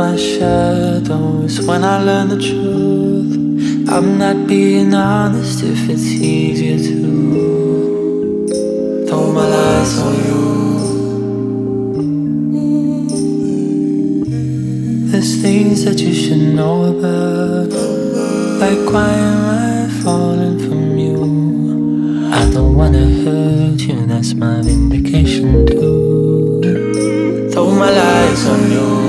my shadows when I learn the truth. I'm not being honest if it's easier to throw my lies on you. There's things that you should know about, like why am I falling from you? I don't wanna hurt you, that's my vindication too. Throw my lies on you.